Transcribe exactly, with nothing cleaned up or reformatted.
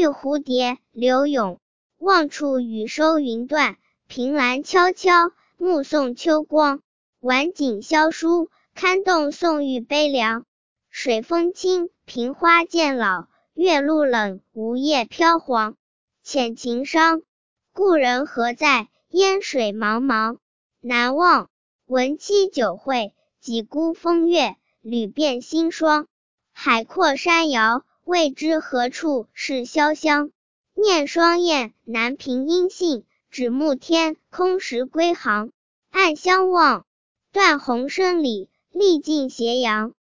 遇蝴蝶，柳永。望处雨收云断，凭栏悄悄，目送秋光。晚景萧疏，堪动宋玉悲凉。水风清，凭花渐老，月露冷，梧叶飘黄。遣情伤，故人何在？烟水茫茫，难忘。闻七九会，几孤风月，屡变新霜。海阔山遥，未知何处是潇湘。念双燕，南屏音信，指暮天，空时归航。暗相望，断鸿声里，历尽斜阳。